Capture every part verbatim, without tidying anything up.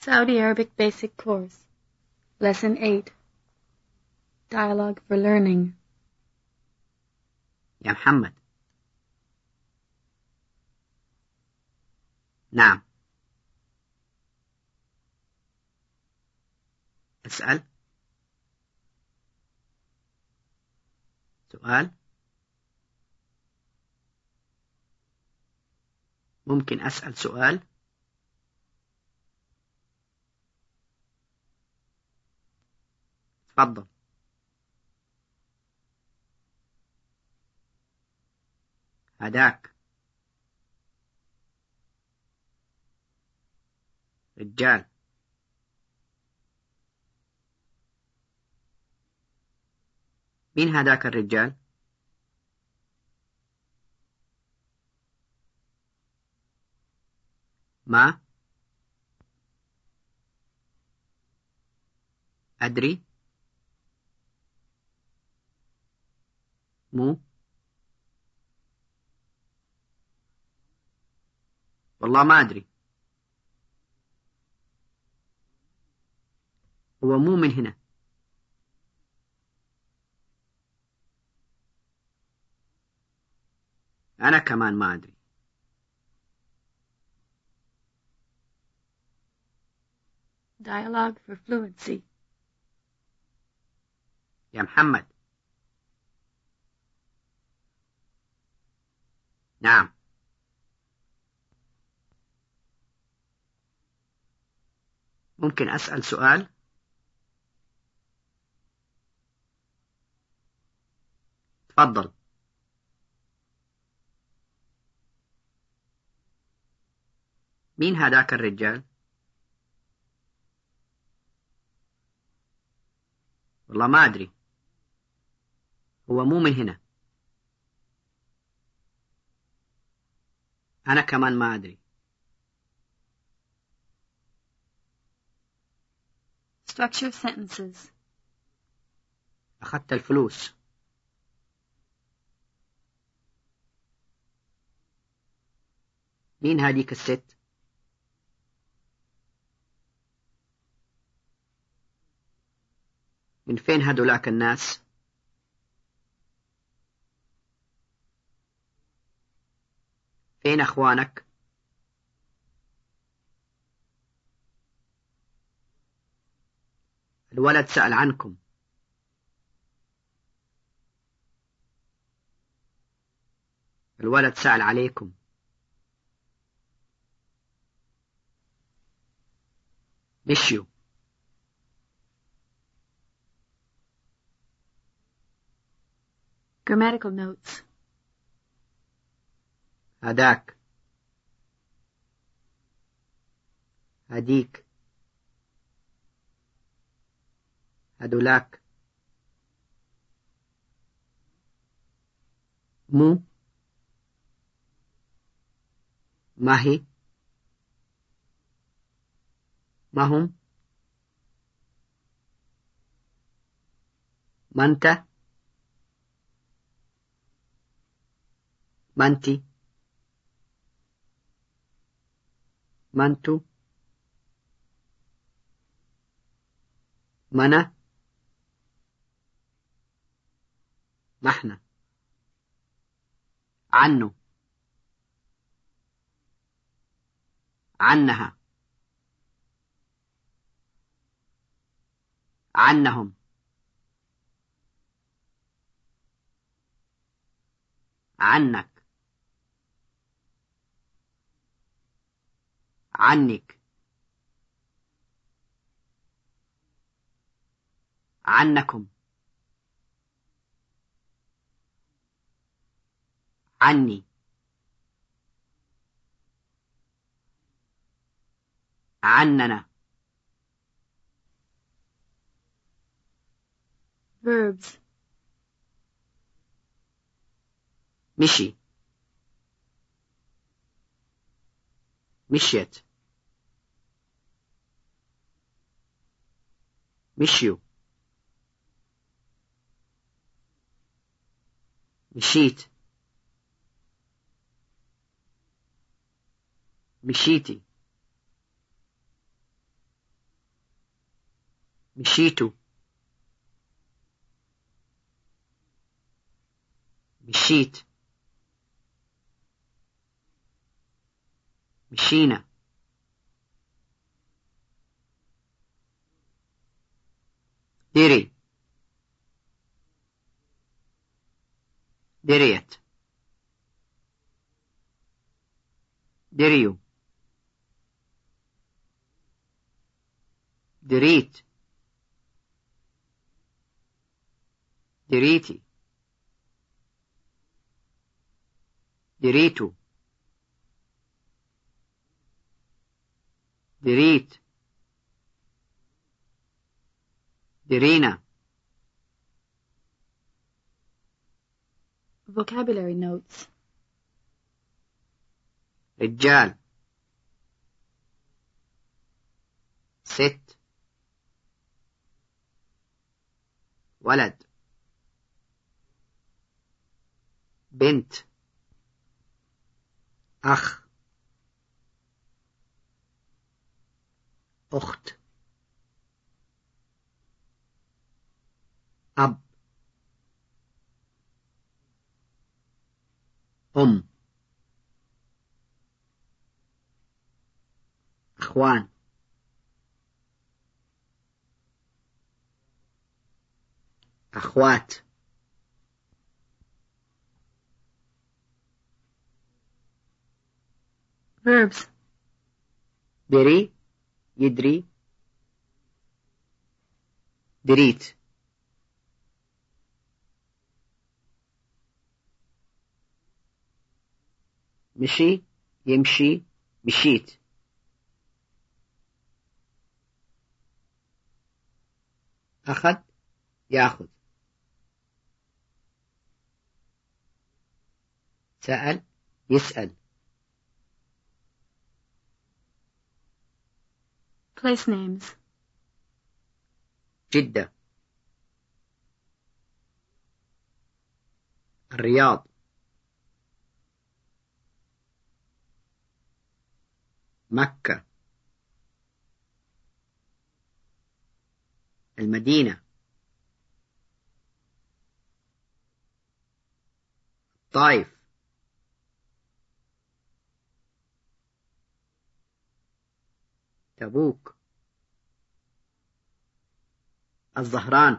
Saudi Arabic Basic Course, Lesson eight, Dialogue for Learning. يا محمد. نعم. اسأل. سؤال. ممكن أسأل سؤال؟ تفضل. هداك. رجال. مين هداك الرجال؟ ما أدري. مو والله ما أدري. هو مو من هنا. أنا كمان ما أدري. Dialogue for Fluency. يا محمد. نعم. ممكن أسأل سؤال؟ تفضل. مين هداك الرجال؟ والله ما أدري. هو مو من هنا. أنا كمان ما أدري. Structure sentences. أخذت الفلوس. مين هاديك الست؟ من فين هدولاك الناس؟ فين أخوانك؟ الولد سأل عنكم. الولد سأل عليكم. مشيوا. Grammatical notes. هداك. هديك. هدولاك. مو. ما هي. ما هم. ما أنت. ما أنتي. ما أنتو. ما أنا. ما إحنا. عنه. عنها. عنهم. عنك. عنك. عنكم. عني. عننا. Verbs. مشي. مشيت. مشيوا. مشيت. مشيتي. مشيتوا مشيت مشينا دري دريت دريو دريت دريتي دريتو دريت درينا. Vocabulary notes. رجال ست ولد بنت أخ أخت أب أم أخوان أخوات Verbs. دري يدري دريت مشي يمشي مشيت أخذ يأخذ سأل يسأل Place names. جدة الرياض مكة المدينة الطائف تبوك الزهران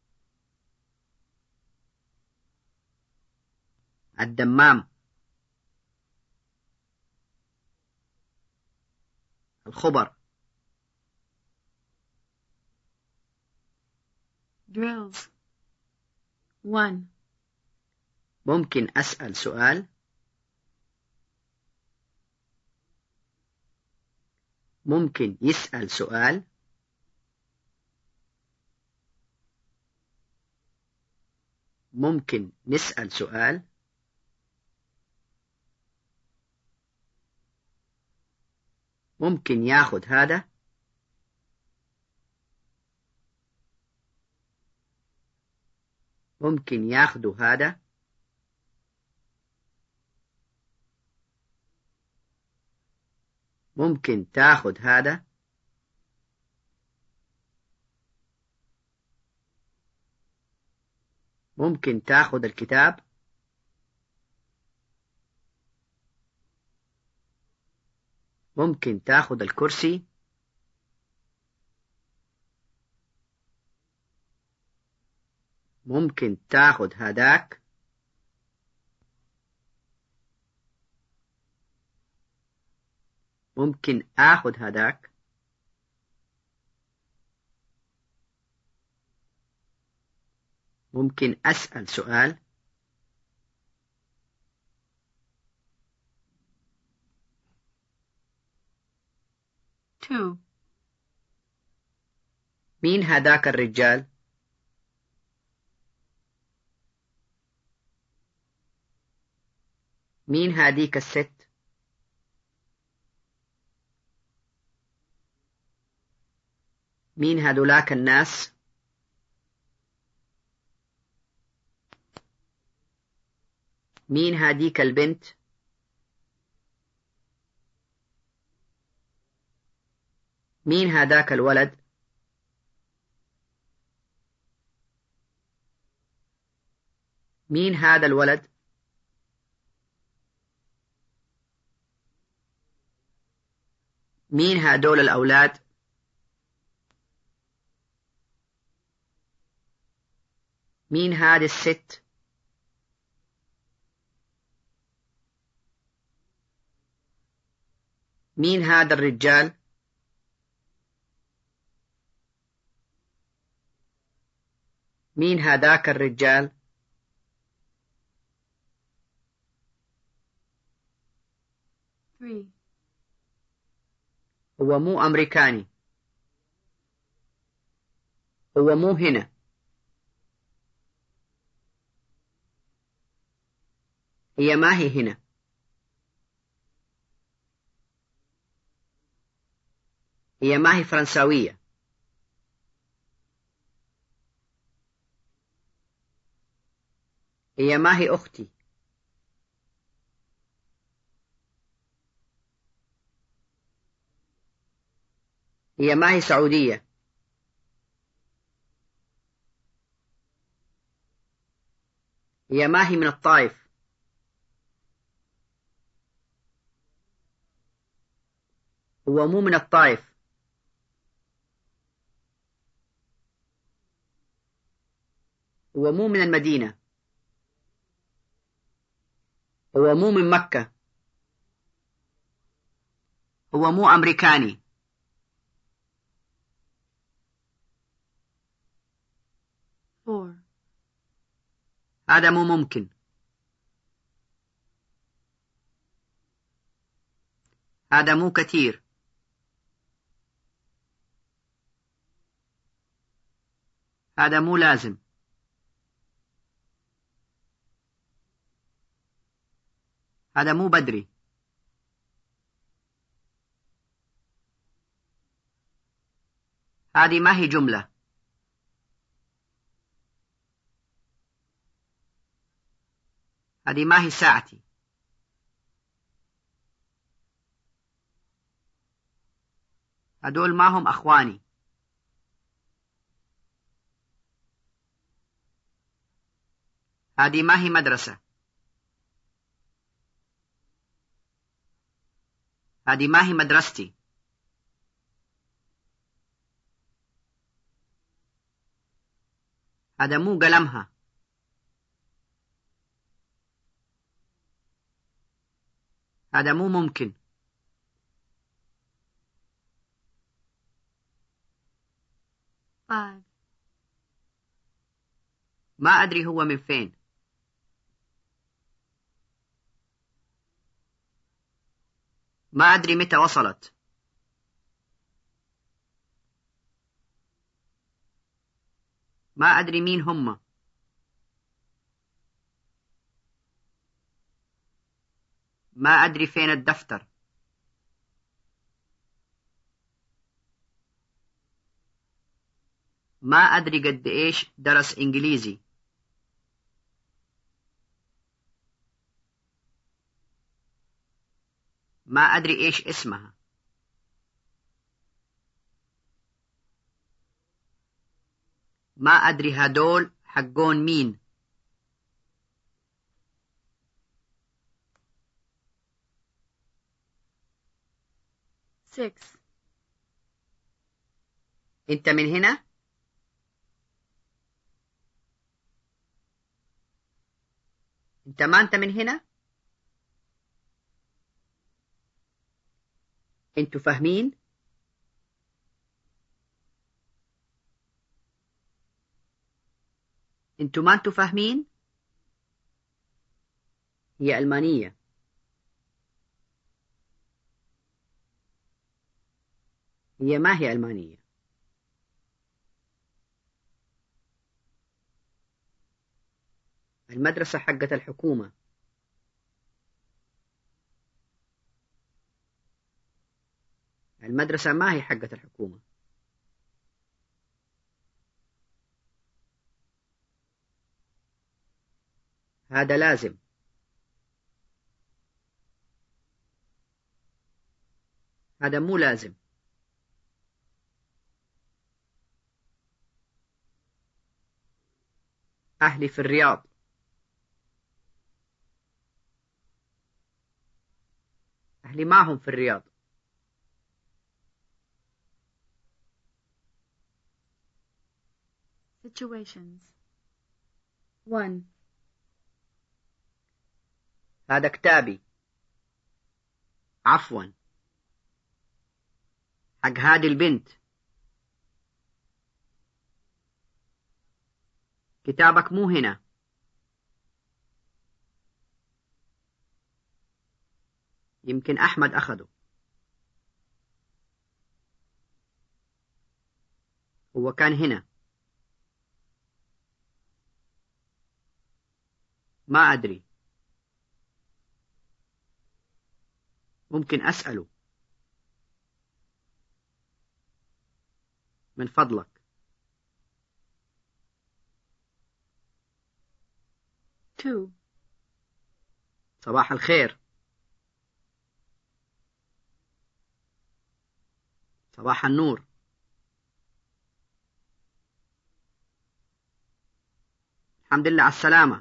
الدمام الخبر Drills. one. ممكن أسأل سؤال ممكن يسأل سؤال ممكن نسأل سؤال ممكن ياخد هذا ممكن ياخدوا هذا ممكن تاخد هذا ممكن تاخد الكتاب ممكن تاخد الكرسي ممكن تاخد هداك ممكن آخد هداك ممكن أسأل سؤال two. مين هداك الرجال مين هاديك الست مين هدولاك الناس مين هاديك البنت مين هداك الولد مين هذا الولد؟ مين هدول الأولاد؟ مين هذه الست؟ مين هذا الرجال؟ مين هذاك الرجال؟ three, هو مو أمريكاني. هو مو هنا. هي ما هي هنا. هي ما هي فرنساوية. هي ما هي أختي. هي ما هي سعودية. هي ما هي من الطائف. هو مو من الطائف. هو مو من المدينة. هو مو من مكة. هو مو أمريكاني. four, هذا مو ممكن. هذا مو كثير. هذا مو لازم. هذا مو بدري. هذه ما هي جملة. هذه ما هي ساعتي. هدول ما هم أخواني. هذه ما هي مدرسة. هذه ما هي مدرستي. هذا مو قلمها. هذا مو ممكن. five, ما أدري هو من فين. ما أدري متى وصلت. ما أدري مين هم. ما أدري فين الدفتر. ما أدري قد إيش درس إنجليزي. ما أدري إيش اسمها. ما أدري هدول حقون مين. six, أنت من هنا؟ أنت ما أنت من هنا؟ أنتوا فاهمين؟ أنتوا ما أنتوا فاهمين؟ هي ألمانية. هي ما هي ألمانية. المدرسة حقت الحكومة. المدرسة ما هي حقت الحكومة. هذا لازم. هذا مو لازم. أهلي في الرياض. أهلي معهم في الرياض. Situations. one. هذا كتابي. عفوا. حق هذه البنت. كتابك مو هنا. يمكن أحمد أخده. هو كان هنا. ما أدري. ممكن أسأله. من فضلك. two. صباح الخير. صباح النور. الحمد لله على السلامة.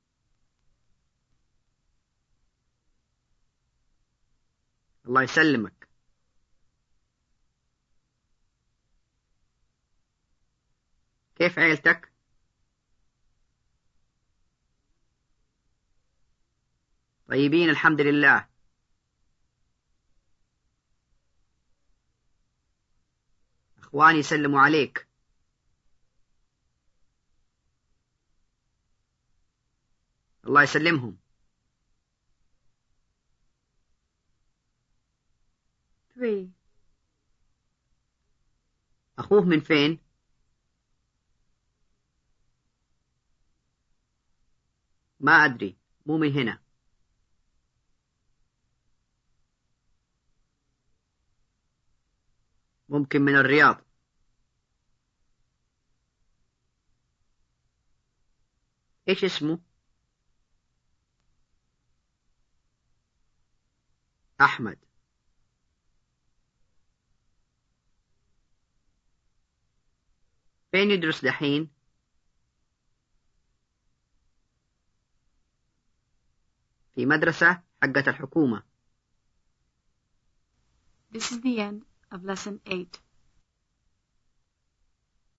الله يسلمك. كيف عيلتك؟ طيبين الحمد لله. أخواني يسلموا عليك. الله يسلمهم. three. أخوه من فين؟ ما أدري. مو من هنا. ممكن من الرياض. إيش اسمه؟ أحمد. فين يدرس دحين؟ في مدرسة حقت الحكومة. This is the end of lesson eight.